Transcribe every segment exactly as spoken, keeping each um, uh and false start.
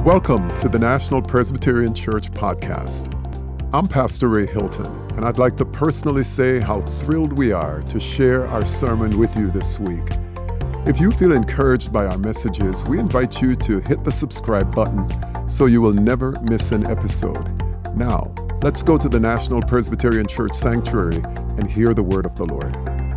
Welcome to the National Presbyterian Church podcast. I'm Pastor Ray Hilton, and I'd like to personally say how thrilled we are to share our sermon with you this week. If you feel encouraged by our messages, we invite you to hit the subscribe button so you will never miss an episode. Now, let's go to the National Presbyterian Church Sanctuary and hear the word of the Lord.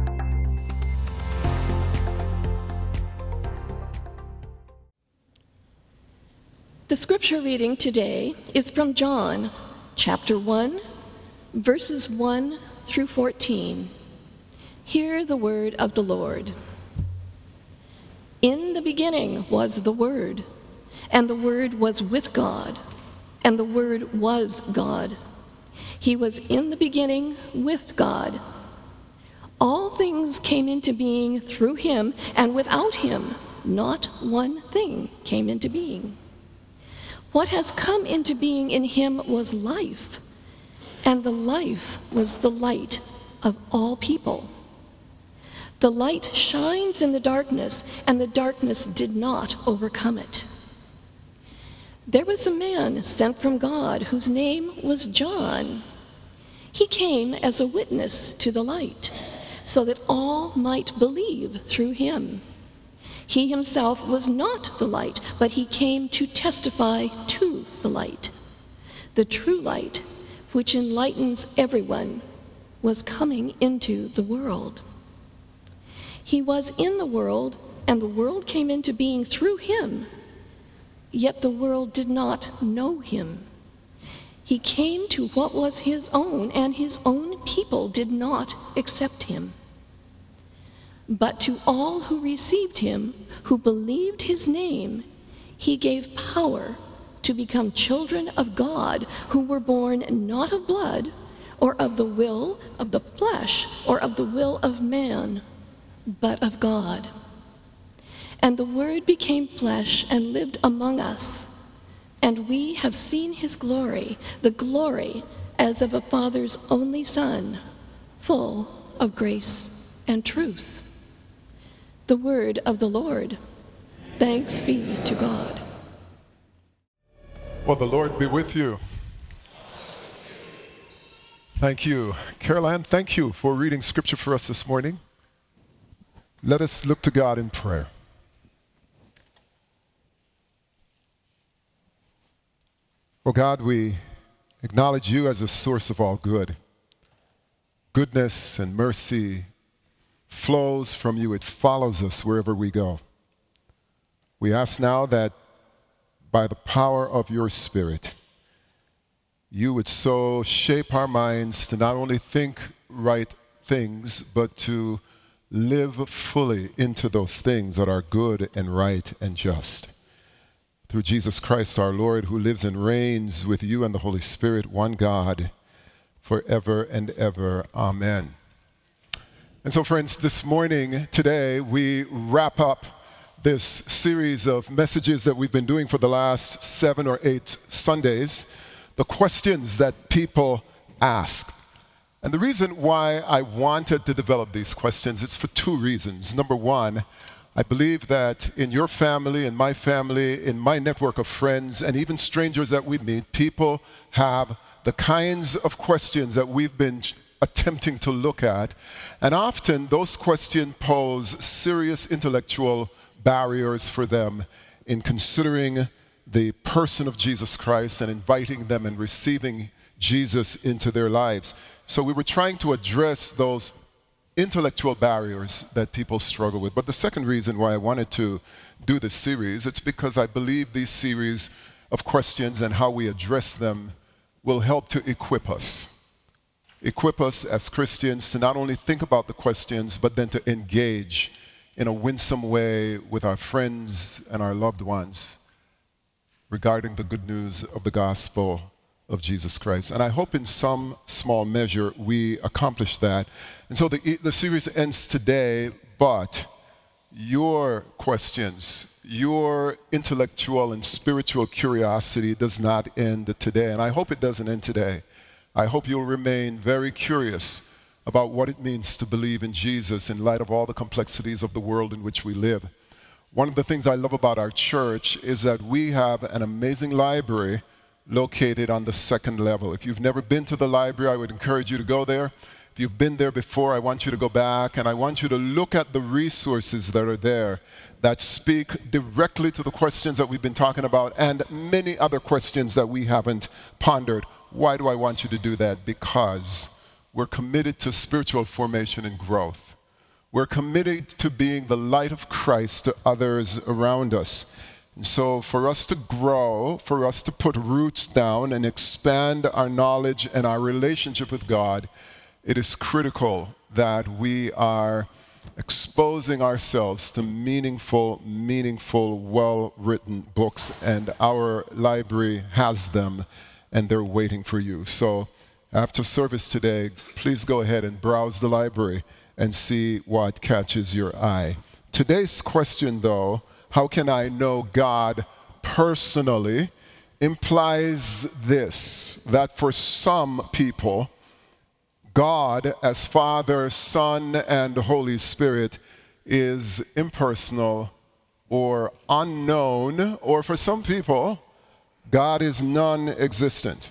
The scripture reading today is from John, chapter one, verses one through fourteen. Hear the word of the Lord. In the beginning was the Word, and the Word was with God, and the Word was God. He was in the beginning with God. All things came into being through him, and without him, not one thing came into being. What has come into being in him was life, and the life was the light of all people. The light shines in the darkness, and the darkness did not overcome it. There was a man sent from God whose name was John. He came as a witness to the light, so that all might believe through him. He himself was not the light, but he came to testify to the light. The true light, which enlightens everyone, was coming into the world. He was in the world, and the world came into being through him, yet the world did not know him. He came to what was his own, and his own people did not accept him. But to all who received him, who believed his name, he gave power to become children of God, who were born not of blood, or of the will of the flesh, or of the will of man, but of God. And the Word became flesh and lived among us, and we have seen his glory, the glory as of a Father's only Son, full of grace and truth. The word of the Lord. Thanks be to God. Well, the Lord be with you. Thank you. Caroline, thank you for reading scripture for us this morning. Let us look to God in prayer. Oh God, we acknowledge you as the source of all good. Goodness and mercy flows from you. It follows us wherever we go. We ask now that by the power of your Spirit, you would so shape our minds to not only think right things, but to live fully into those things that are good and right and just. Through Jesus Christ our Lord, who lives and reigns with you and the Holy Spirit, one God, forever and ever. Amen. And so, friends, this morning, today, we wrap up this series of messages that we've been doing for the last seven or eight Sundays, the questions that people ask. And the reason why I wanted to develop these questions is for two reasons. Number one, I believe that in your family, in my family, in my network of friends, and even strangers that we meet, people have the kinds of questions that we've been attempting to look at, and often those questions pose serious intellectual barriers for them in considering the person of Jesus Christ and inviting them and receiving Jesus into their lives. So we were trying to address those intellectual barriers that people struggle with. But the second reason why I wanted to do this series, it's because I believe these series of questions and how we address them will help to equip us. Equip us as Christians to not only think about the questions, but then to engage in a winsome way with our friends and our loved ones regarding the good news of the gospel of Jesus Christ. And I hope in some small measure we accomplish that. And so the, the series ends today, but your questions, your intellectual and spiritual curiosity does not end today. And I hope it doesn't end today. I hope you'll remain very curious about what it means to believe in Jesus in light of all the complexities of the world in which we live. One of the things I love about our church is that we have an amazing library located on the second level. If you've never been to the library, I would encourage you to go there. If you've been there before, I want you to go back, and I want you to look at the resources that are there that speak directly to the questions that we've been talking about and many other questions that we haven't pondered. Why do I want you to do that? Because we're committed to spiritual formation and growth. We're committed to being the light of Christ to others around us. And so for us to grow, for us to put roots down and expand our knowledge and our relationship with God, it is critical that we are exposing ourselves to meaningful, meaningful, well-written books, and our library has them, and they're waiting for you. So after service today, please go ahead and browse the library and see what catches your eye. Today's question, though, how can I know God personally, implies this, that for some people, God as Father, Son, and Holy Spirit is impersonal or unknown, or for some people, God is non-existent.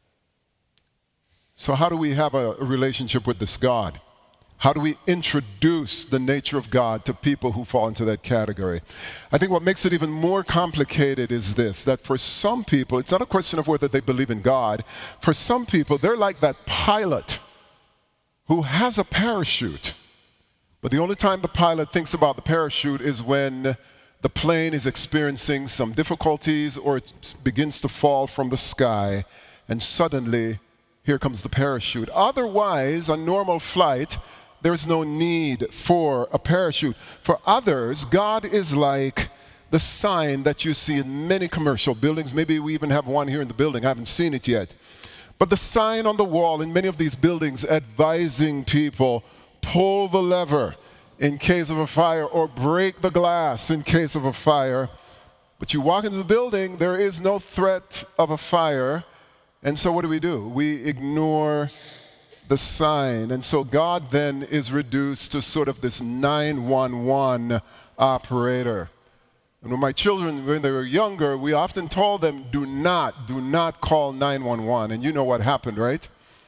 So how do we have a relationship with this God? How do we introduce the nature of God to people who fall into that category? I think what makes it even more complicated is this, that for some people, it's not a question of whether they believe in God. For some people, they're like that pilot who has a parachute. But the only time the pilot thinks about the parachute is when the plane is experiencing some difficulties or it begins to fall from the sky, and suddenly, here comes the parachute. Otherwise, a normal flight, there's no need for a parachute. For others, God is like the sign that you see in many commercial buildings. Maybe we even have one here in the building. I haven't seen it yet. But the sign on the wall in many of these buildings advising people, pull the lever in case of a fire or break the glass in case of a fire. But you walk into the building, there is no threat of a fire. And so what do we do? We ignore the sign. And so God then is reduced to sort of this nine one one operator. And when my children, when they were younger, we often told them, do not, do not call nine one one. And you know what happened, right?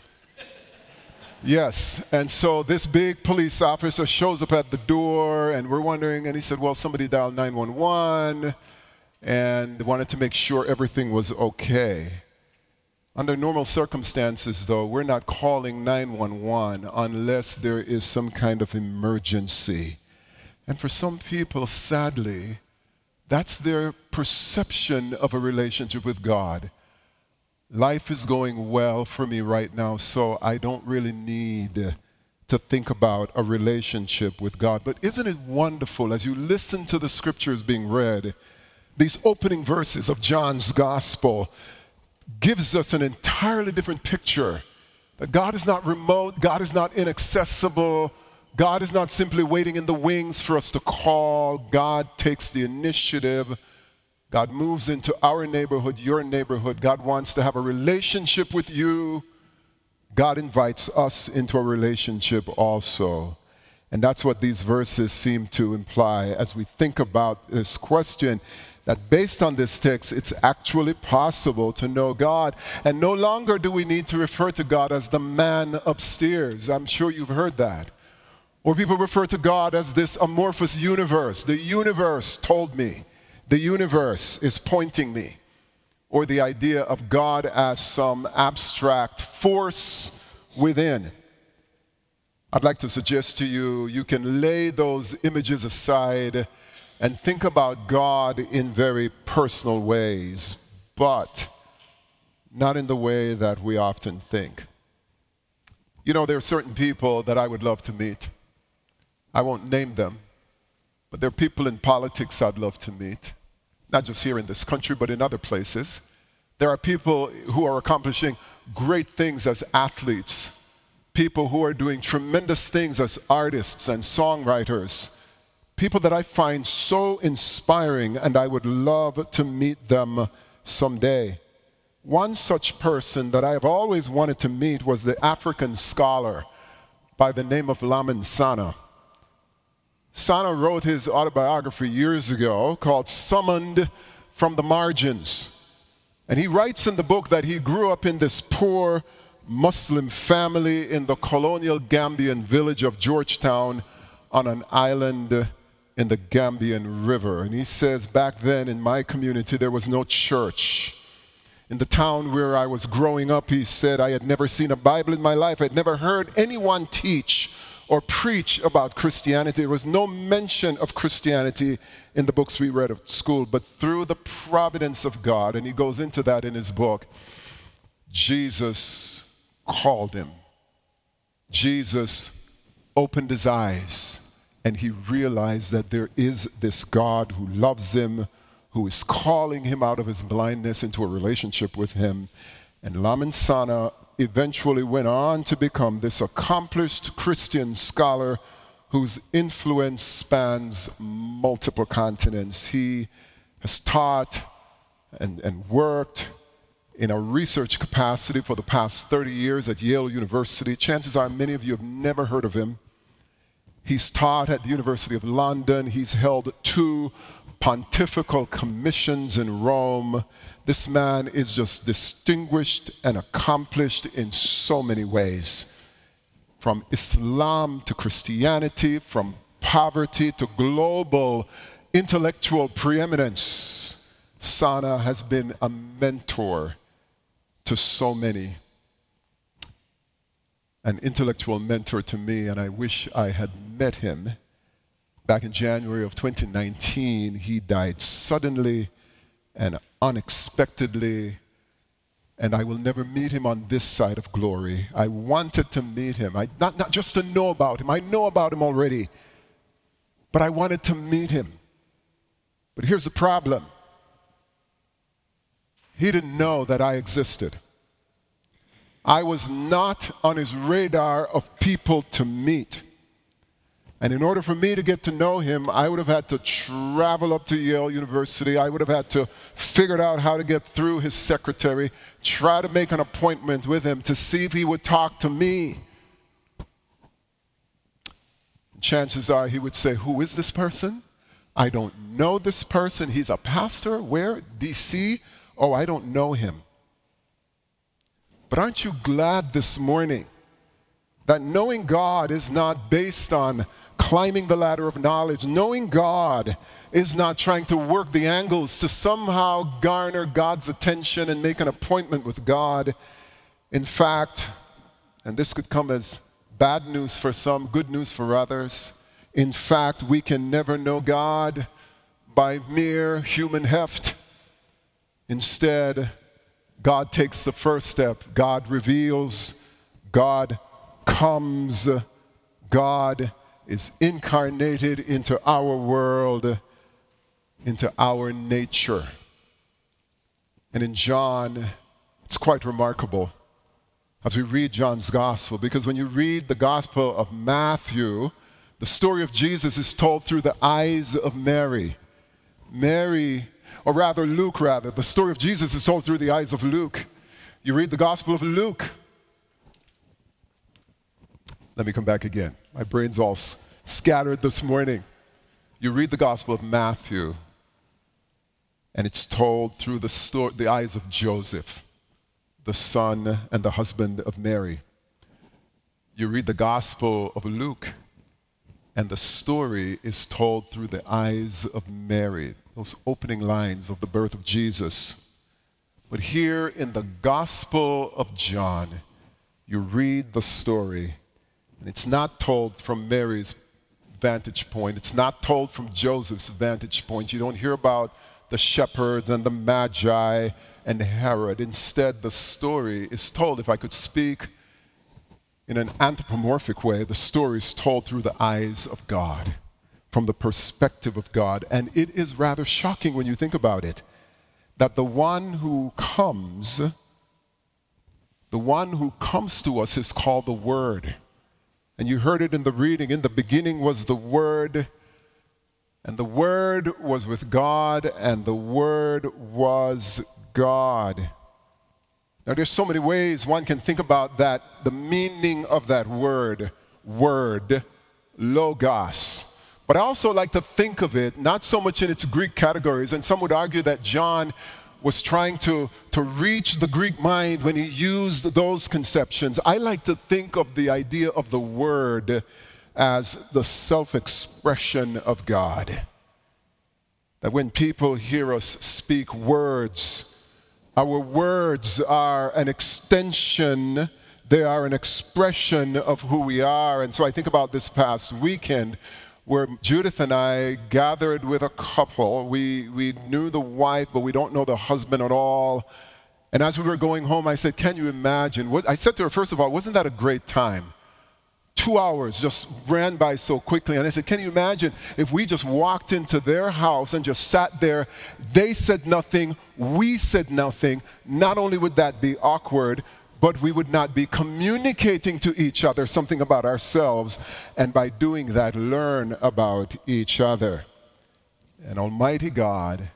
Yes. And so this big police officer shows up at the door, and we're wondering, and he said, well, somebody dialed nine one one and wanted to make sure everything was okay. Under normal circumstances, though, we're not calling nine one one unless there is some kind of emergency. And for some people, sadly, that's their perception of a relationship with God. Life is going well for me right now, so I don't really need to think about a relationship with God. But isn't it wonderful as you listen to the scriptures being read, these opening verses of John's gospel gives us an entirely different picture. That God is not remote, God is not inaccessible, God is not simply waiting in the wings for us to call. God takes the initiative. God moves into our neighborhood, your neighborhood. God wants to have a relationship with you. God invites us into a relationship also. And that's what these verses seem to imply as we think about this question, that based on this text, it's actually possible to know God. And no longer do we need to refer to God as the man upstairs. I'm sure you've heard that. Or people refer to God as this amorphous universe. The universe told me. The universe is pointing me. Or the idea of God as some abstract force within. I'd like to suggest to you, you can lay those images aside and think about God in very personal ways, but not in the way that we often think. You know, there are certain people that I would love to meet. I won't name them, but there are people in politics I'd love to meet, not just here in this country, but in other places. There are people who are accomplishing great things as athletes, people who are doing tremendous things as artists and songwriters, people that I find so inspiring, and I would love to meet them someday. One such person that I have always wanted to meet was the African scholar by the name of Lamin Sanneh. Sana wrote his autobiography years ago called Summoned from the Margins. And he writes in the book that he grew up in this poor Muslim family in the colonial Gambian village of Georgetown on an island in the Gambian River. And he says, back then in my community, there was no church. In the town where I was growing up, he said, I had never seen a Bible in my life. I had never heard anyone teach or preach about Christianity. There was no mention of Christianity in the books we read at school, but through the providence of God, and he goes into that in his book, Jesus called him. Jesus opened his eyes, and he realized that there is this God who loves him, who is calling him out of his blindness into a relationship with him. And Lamin Sanneh eventually went on to become this accomplished Christian scholar whose influence spans multiple continents. He has taught and, and worked in a research capacity for the past thirty years at Yale University. Chances are many of you have never heard of him. He's taught at the University of London. He's held two pontifical commissions in Rome. This man is just distinguished and accomplished in so many ways. From Islam to Christianity, from poverty to global intellectual preeminence, Sanneh has been a mentor to so many. An intellectual mentor to me, and I wish I had met him. Back in January of twenty nineteen, he died suddenly and unexpectedly, and I will never meet him on this side of glory. I wanted to meet him, I, not, not just to know about him. I know about him already, but I wanted to meet him. But here's the problem. He didn't know that I existed. I was not on his radar of people to meet. And in order for me to get to know him, I would have had to travel up to Yale University. I would have had to figure out how to get through his secretary, try to make an appointment with him to see if he would talk to me. Chances are he would say, who is this person? I don't know this person. He's a pastor. Where? D C? Oh, I don't know him. But aren't you glad this morning that knowing God is not based on climbing the ladder of knowledge? Knowing God is not trying to work the angles to somehow garner God's attention and make an appointment with God. In fact, and this could come as bad news for some, good news for others, in fact, we can never know God by mere human heft. Instead, God takes the first step. God reveals, God comes, God is incarnated into our world, into our nature. And in John, it's quite remarkable as we read John's gospel, because when you read the gospel of Matthew, the story of Jesus is told through the eyes of Mary. Mary, or rather Luke rather, the story of Jesus is told through the eyes of Luke. You read the gospel of Luke. Let me come back again. My brain's all s- scattered this morning. You read the gospel of Matthew, and it's told through the, sto- the eyes of Joseph, the son and the husband of Mary. You read the gospel of Luke, and the story is told through the eyes of Mary, those opening lines of the birth of Jesus. But here in the Gospel of John, you read the story, and it's not told from Mary's vantage point. It's not told from Joseph's vantage point. You don't hear about the shepherds and the magi and Herod. Instead, the story is told, if I could speak in an anthropomorphic way, the story is told through the eyes of God, from the perspective of God. And it is rather shocking when you think about it, that the one who comes, the one who comes to us is called the Word. And you heard it in the reading, in the beginning was the Word, and the Word was with God, and the Word was God. Now, there's so many ways one can think about that, the meaning of that word, word, logos. But I also like to think of it not so much in its Greek categories, and some would argue that John was trying to, to reach the Greek mind when he used those conceptions. I like to think of the idea of the Word as the self-expression of God. That when people hear us speak words, our words are an extension, they are an expression of who we are. And so I think about this past weekend where Judith and I gathered with a couple. We, we knew the wife, but we don't know the husband at all. And as we were going home, I said, can you imagine? What, I said to her, first of all, wasn't that a great time? Two hours just ran by so quickly. And I said, can you imagine if we just walked into their house and just sat there, they said nothing, we said nothing. Not only would that be awkward, but we would not be communicating to each other something about ourselves, and by doing that, learn about each other. And Almighty God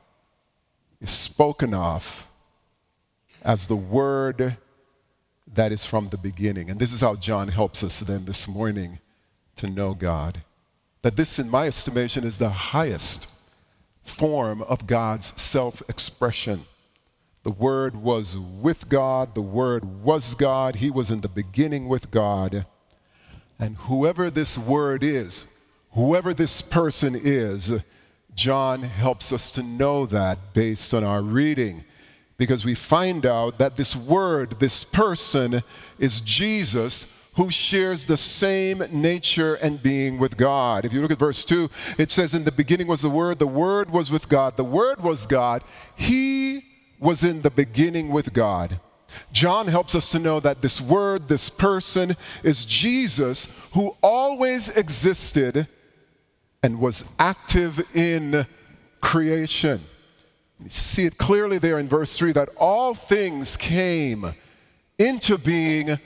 is spoken of as the Word that is from the beginning. And this is how John helps us then this morning to know God. That this, in my estimation, is the highest form of God's self-expression. The Word was with God, the Word was God, He was in the beginning with God. And whoever this Word is, whoever this person is, John helps us to know that based on our reading. Because we find out that this Word, this person, is Jesus, who shares the same nature and being with God. If you look at verse two, it says, in the beginning was the Word, the Word was with God, the Word was God, He was in the beginning with God. John helps us to know that this Word, this person, is Jesus, who always existed and was active in creation. You see it clearly there in verse three, that all things came into being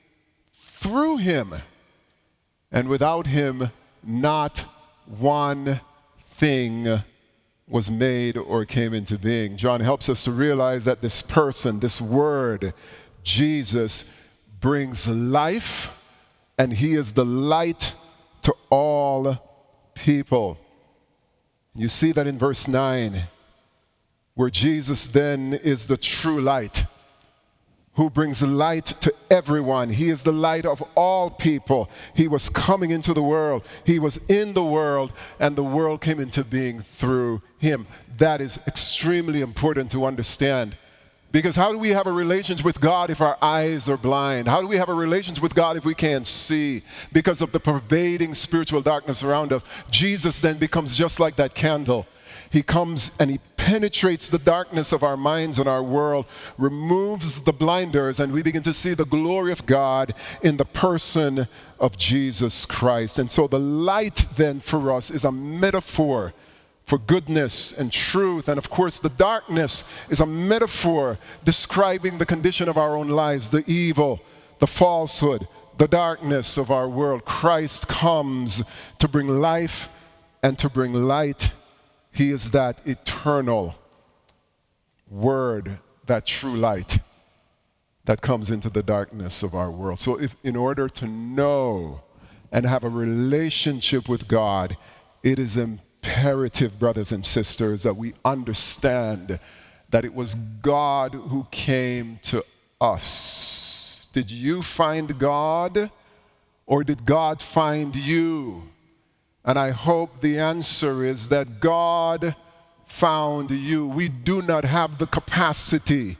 through Him, and without Him not one thing was made or came into being. John helps us to realize that this person, this Word, Jesus, brings life, and He is the light to all people. You see that in verse nine, where Jesus then is the true light, who brings light to everyone. He is the light of all people. He was coming into the world. He was in the world, and the world came into being through Him. That is extremely important to understand. Because how do we have a relationship with God if our eyes are blind? How do we have a relationship with God if we can't see? Because of the pervading spiritual darkness around us, Jesus then becomes just like that candle. He comes and He penetrates the darkness of our minds and our world, removes the blinders, and we begin to see the glory of God in the person of Jesus Christ. And so the light then for us is a metaphor for goodness and truth. And of course, the darkness is a metaphor describing the condition of our own lives, the evil, the falsehood, the darkness of our world. Christ comes to bring life and to bring light. He is that eternal Word, that true light that comes into the darkness of our world. So if in order to know and have a relationship with God, it is imperative, brothers and sisters, that we understand that it was God who came to us. Did you find God, or did God find you? And I hope the answer is that God found you. We do not have the capacity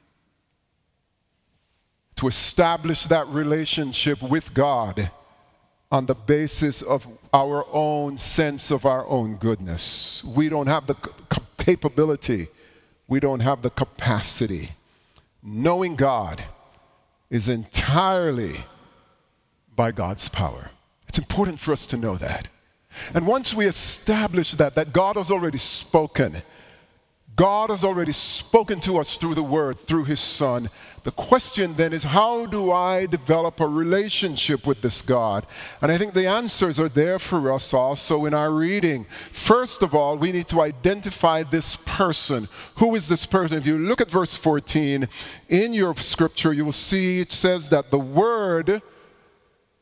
to establish that relationship with God on the basis of our own sense of our own goodness. We don't have the capability. We don't have the capacity. Knowing God is entirely by God's power. It's important for us to know that. And once we establish that, that God has already spoken, God has already spoken to us through the Word, through His Son, the question then is, how do I develop a relationship with this God? And I think the answers are there for us also in our reading. First of all, we need to identify this person. Who is this person? If you look at verse fourteen, in your scripture, you will see it says that the Word,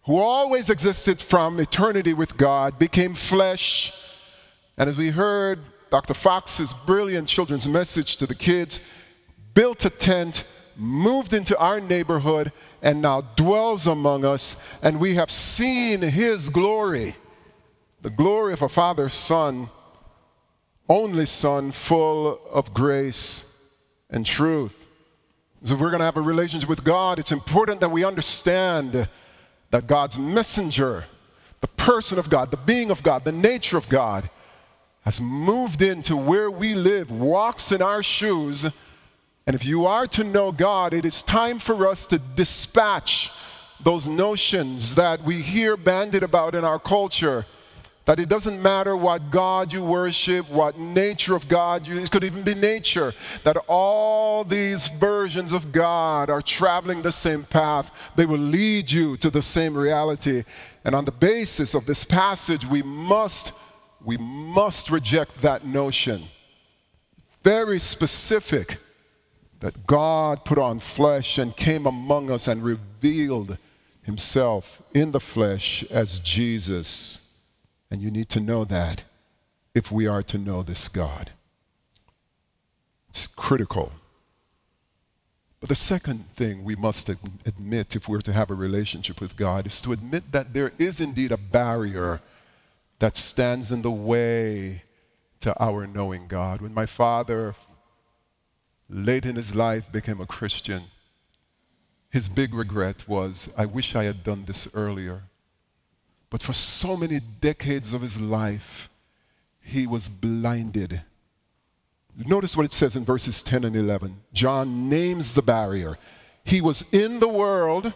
who always existed from eternity with God, became flesh. And as we heard Doctor Fox's brilliant children's message to the kids, built a tent, moved into our neighborhood, and now dwells among us. And we have seen his glory, the glory of a Father's Son, only Son, full of grace and truth. So if we're going to have a relationship with God, it's important that we understand that God's messenger, the person of God, the being of God, the nature of God, has moved into where we live, walks in our shoes. And if you are to know God, it is time for us to dispatch those notions that we hear bandied about in our culture, that it doesn't matter what God you worship, what nature of God you, it could even be nature, that all these versions of God are traveling the same path. They will lead you to the same reality. And on the basis of this passage, we must, we must reject that notion. Very specific, that God put on flesh and came among us and revealed himself in the flesh as Jesus. And you need to know that if we are to know this God. It's critical. But the second thing we must admit if we're to have a relationship with God is to admit that there is indeed a barrier that stands in the way to our knowing God. When my father, late in his life, became a Christian, his big regret was, I wish I had done this earlier. But for so many decades of his life, he was blinded. Notice what it says in verses ten and eleven. John names the barrier. He was in the world.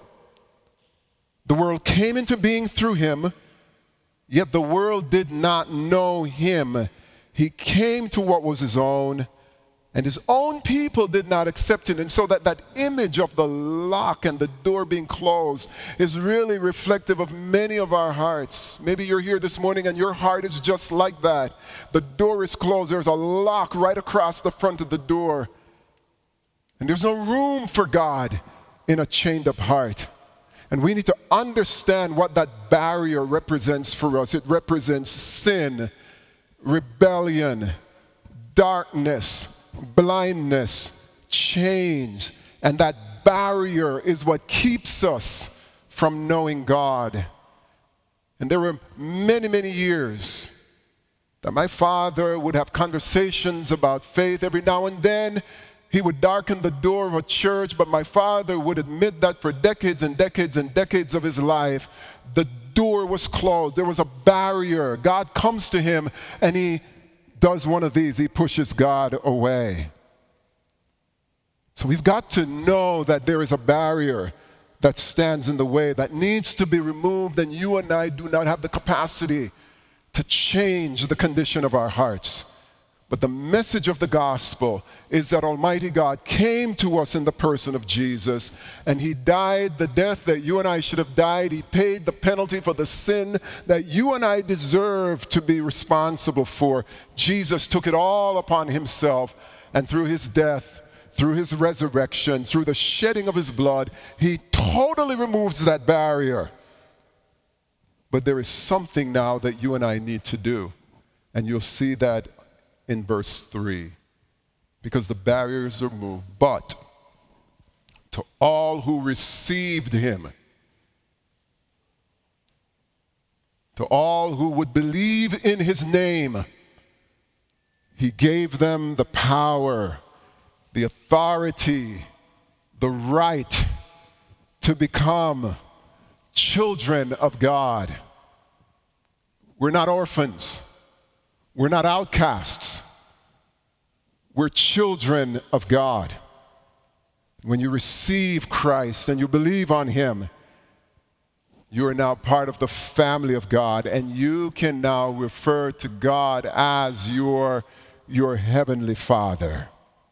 The world came into being through him, yet the world did not know him. He came to what was his own, and his own people did not accept it. And so that, that image of the lock and the door being closed is really reflective of many of our hearts. Maybe you're here this morning and your heart is just like that. The door is closed. There's a lock right across the front of the door. And there's no room for God in a chained up heart. And we need to understand what that barrier represents for us. It represents sin, rebellion, darkness, blindness, chains, and that barrier is what keeps us from knowing God. And there were many, many years that my father would have conversations about faith. Every now and then, he would darken the door of a church, but my father would admit that for decades and decades and decades of his life, the door was closed. There was a barrier. God comes to him, and he does one of these. He pushes God away. So we've got to know that there is a barrier that stands in the way that needs to be removed, and you and I do not have the capacity to change the condition of our hearts. But the message of the gospel is that Almighty God came to us in the person of Jesus, and he died the death that you and I should have died. He paid the penalty for the sin that you and I deserve to be responsible for. Jesus took it all upon himself, and through his death, through his resurrection, through the shedding of his blood, he totally removes that barrier. But there is something now that you and I need to do, and you'll see that in verse three, because the barriers are moved. But to all who received him, to all who would believe in his name, he gave them the power, the authority, the right to become children of God. We're not orphans. We're not outcasts. We're children of God. When you receive Christ and you believe on him, you are now part of the family of God, and you can now refer to God as your, your heavenly Father.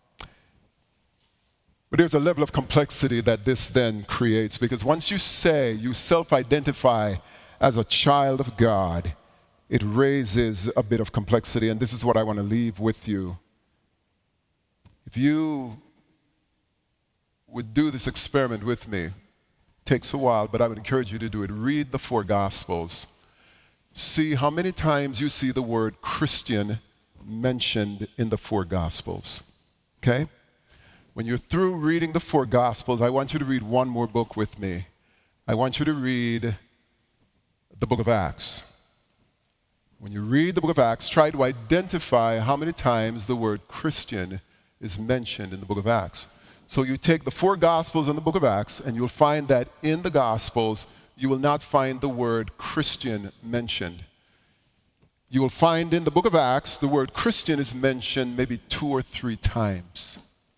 But there's a level of complexity that this then creates, because once you say, you self-identify as a child of God, it raises a bit of complexity, and this is what I want to leave with you. If you would do this experiment with me, Takes a while, but I would encourage you to do it. Read the four Gospels. See how many times you see the word Christian mentioned in the four Gospels. Okay? When you're through reading the four Gospels, I want you to read one more book with me. I want you to read the book of Acts. When you read the book of Acts, try to identify how many times the word Christian is mentioned in the book of Acts. So you take the four Gospels and the book of Acts, and you'll find that in the Gospels, you will not find the word Christian mentioned. You will find in the book of Acts, the word Christian is mentioned maybe two or three times.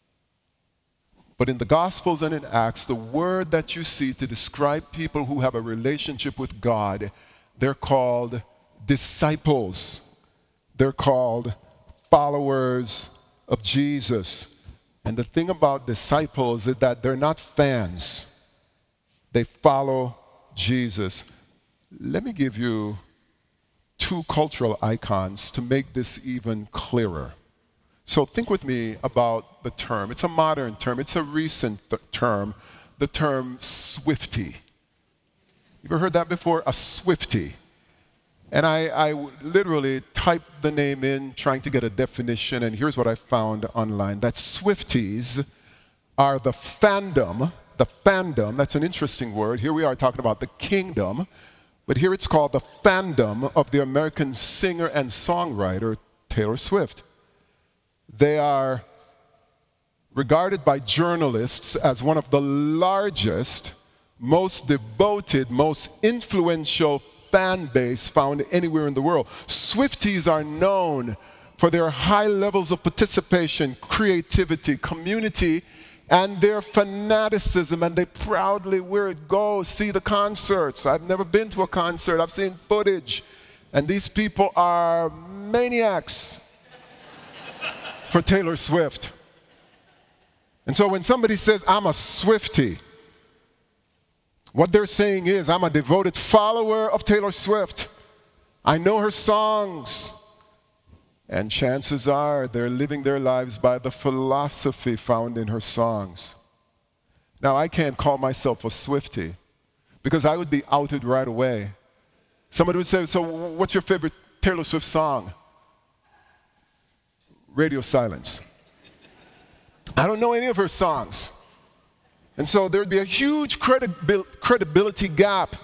But in the Gospels and in Acts, the word that you see to describe people who have a relationship with God, they're called disciples. They're called followers of Jesus. And the thing about disciples is that they're not fans. They follow Jesus. Let me give you two cultural icons to make this even clearer. So think with me about the term. It's a modern term. It's a recent th- term, the term Swiftie. You ever heard that before? A Swiftie. And I, I literally typed the name in trying to get a definition, and here's what I found online. That Swifties are the fandom, the fandom, that's an interesting word. Here we are talking about the kingdom, but here it's called the fandom of the American singer and songwriter Taylor Swift. They are regarded by journalists as one of the largest, most devoted, most influential fan base found anywhere in the world. Swifties are known for their high levels of participation, creativity, community, and their fanaticism, and they proudly wear it, go see the concerts. I've never been to a concert. I've seen footage, and these people are maniacs for Taylor Swift. And so when somebody says, I'm a Swiftie, what they're saying is, I'm a devoted follower of Taylor Swift. I know her songs. And chances are they're living their lives by the philosophy found in her songs. Now, I can't call myself a Swiftie because I would be outed right away. Somebody would say, so what's your favorite Taylor Swift song? Radio Silence. I don't know any of her songs. And so there'd be a huge credibil- credibility gap.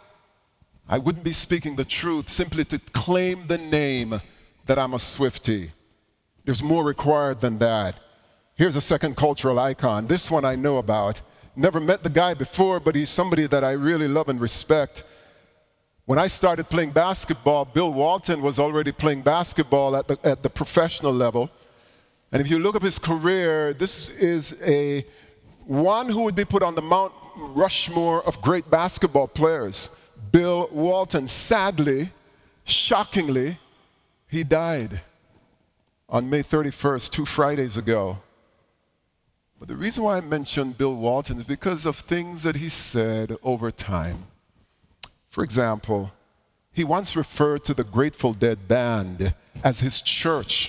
I wouldn't be speaking the truth simply to claim the name that I'm a Swiftie. There's more required than that. Here's a second cultural icon. This one I know about. Never met the guy before, but he's somebody that I really love and respect. When I started playing basketball, Bill Walton was already playing basketball at the, at the professional level. And if you look up his career, this is a one who would be put on the Mount Rushmore of great basketball players. Bill Walton. Sadly, shockingly, he died on May thirty-first, two Fridays ago. But the reason why I mentioned Bill Walton is because of things that he said over time. For example, he once referred to the Grateful Dead band as his church.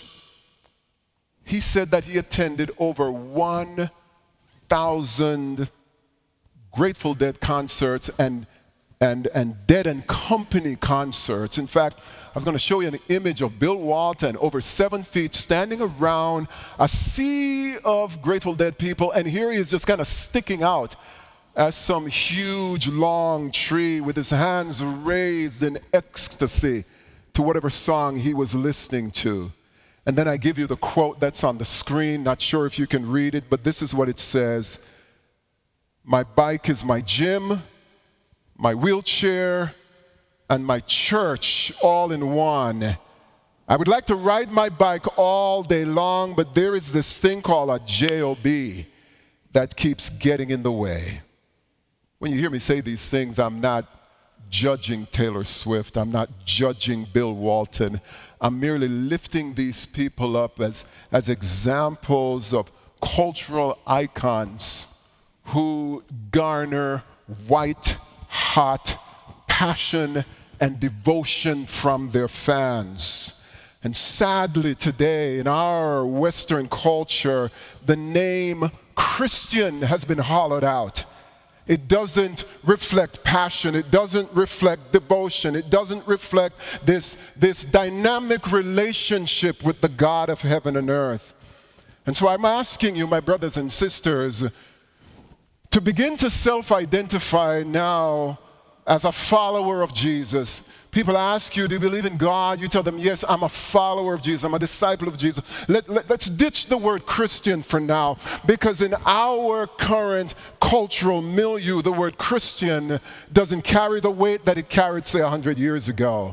He said that he attended over one thousand Grateful Dead concerts and, and, and Dead and Company concerts. In fact, I was going to show you an image of Bill Walton, over seven feet, standing around a sea of Grateful Dead people, and here he is just kind of sticking out as some huge, long tree with his hands raised in ecstasy to whatever song he was listening to. And then I give you the quote that's on the screen. Not sure if you can read it, but this is what it says. My bike is my gym, my wheelchair, and my church all in one. I would like to ride my bike all day long, but there is this thing called a job that keeps getting in the way. When you hear me say these things, I'm not judging Taylor Swift. I'm not judging Bill Walton. I'm merely lifting these people up as, as examples of cultural icons who garner white, hot passion and devotion from their fans. And sadly today, in our Western culture, the name Christian has been hollowed out. It doesn't reflect passion. It doesn't reflect devotion. It doesn't reflect this, this dynamic relationship with the God of heaven and earth. And so I'm asking you, my brothers and sisters, to begin to self-identify now as a follower of Jesus. People ask you, do you believe in God? You tell them, yes, I'm a follower of Jesus. I'm a disciple of Jesus. Let, let, let's ditch the word Christian for now, because in our current cultural milieu, the word Christian doesn't carry the weight that it carried, say, one hundred years ago.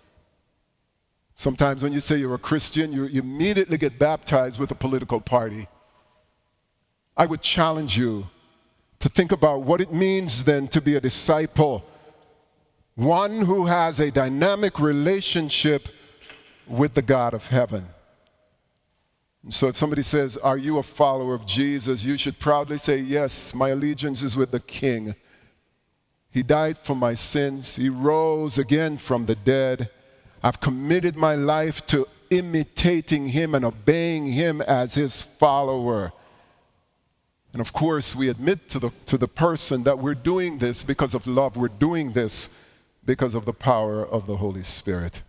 Sometimes when you say you're a Christian, you, you immediately get baptized with a political party. I would challenge you to think about what it means then to be a disciple. One who has a dynamic relationship with the God of heaven. And so if somebody says, are you a follower of Jesus? You should proudly say, yes, my allegiance is with the King. He died for my sins. He rose again from the dead. I've committed my life to imitating him and obeying him as his follower. And of course, we admit to the, to the person that we're doing this because of love. We're doing this because of the power of the Holy Spirit.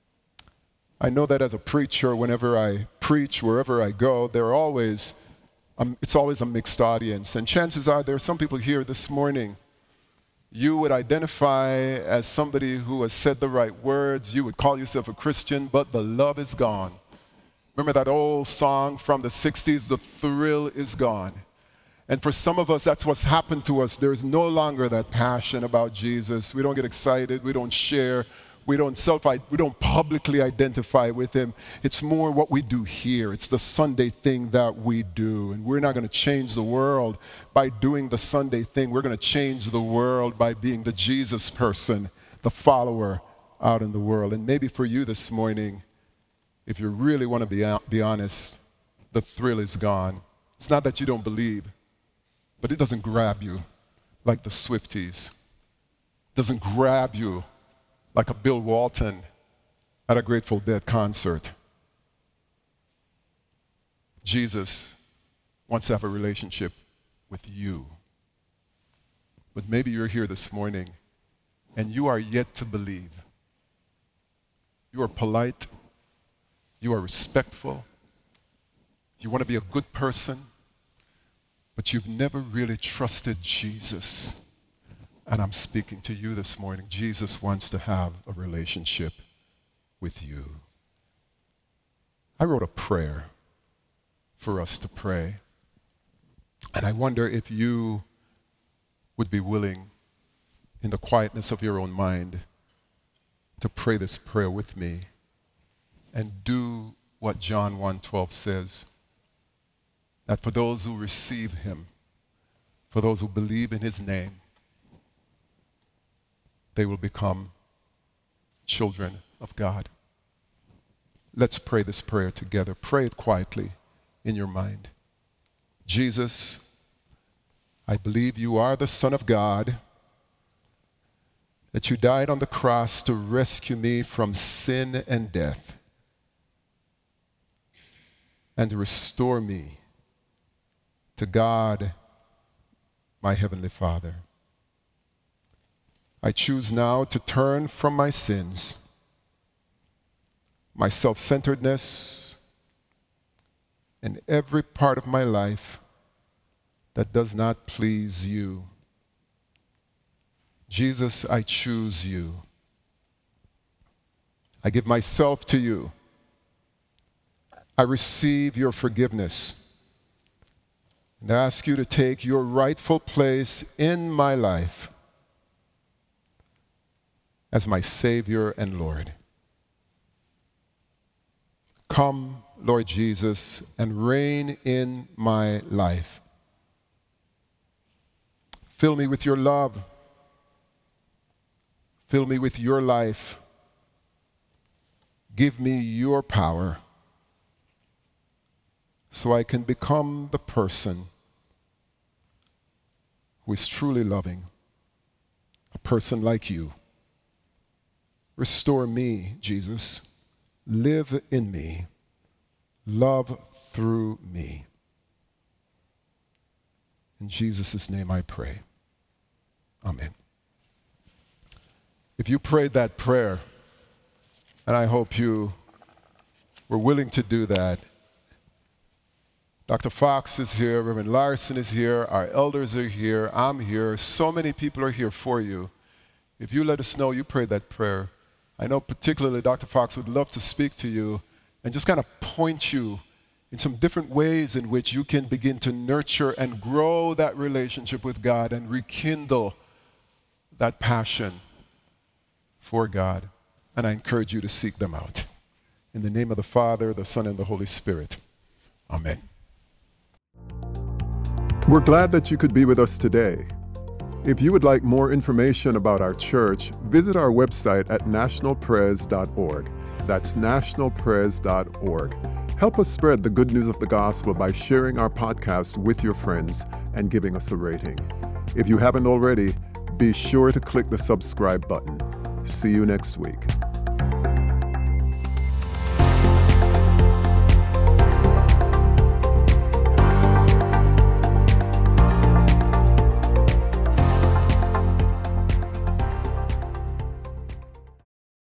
I know that as a preacher, whenever I preach, wherever I go, there are always, um, it's always a mixed audience. And chances are there are some people here this morning. You would identify as somebody who has said the right words. You would call yourself a Christian, but the love is gone. Remember that old song from the sixties, The Thrill is Gone. And for some of us, that's what's happened to us. There's no longer that passion about Jesus. We don't get excited. We don't share. We don't self, we don't publicly identify with him. It's more what we do here. It's the Sunday thing that we do. And we're not going to change the world by doing the Sunday thing. We're going to change the world by being the Jesus person, the follower out in the world. And maybe for you this morning, if you really want to be, be honest, the thrill is gone. It's not that you don't believe, but it doesn't grab you like the Swifties. It doesn't grab you like a Bill Walton at a Grateful Dead concert. Jesus wants to have a relationship with you. But maybe you're here this morning and you are yet to believe. You are polite. You are respectful. You want to be a good person. But you've never really trusted Jesus. And I'm speaking to you this morning. Jesus wants to have a relationship with you. I wrote a prayer for us to pray. And I wonder if you would be willing, in the quietness of your own mind, to pray this prayer with me and do what John one twelve says. That for those who receive him, for those who believe in his name, they will become children of God. Let's pray this prayer together. Pray it quietly in your mind. Jesus, I believe you are the Son of God, that you died on the cross to rescue me from sin and death, and to restore me to God, my Heavenly Father. I choose now to turn from my sins, my self-centeredness, and every part of my life that does not please you. Jesus, I choose you. I give myself to you. I receive your forgiveness. And I ask you to take your rightful place in my life as my Savior and Lord. Come, Lord Jesus, and reign in my life. Fill me with your love. Fill me with your life. Give me your power so I can become the person who is truly loving, a person like you. Restore me, Jesus. Live in me. Love through me. In Jesus' name I pray. Amen. If you prayed that prayer, and I hope you were willing to do that, Doctor Fox is here, Reverend Larson is here, our elders are here, I'm here, so many people are here for you. If you let us know you prayed that prayer, I know particularly Doctor Fox would love to speak to you and just kind of point you in some different ways in which you can begin to nurture and grow that relationship with God and rekindle that passion for God. And I encourage you to seek them out. In the name of the Father, the Son, and the Holy Spirit. Amen. We're glad that you could be with us today. If you would like more information about our church, visit our website at national pres dot org. That's national pres dot org. Help us spread the good news of the gospel by sharing our podcast with your friends and giving us a rating. If you haven't already, be sure to click the subscribe button. See you next week.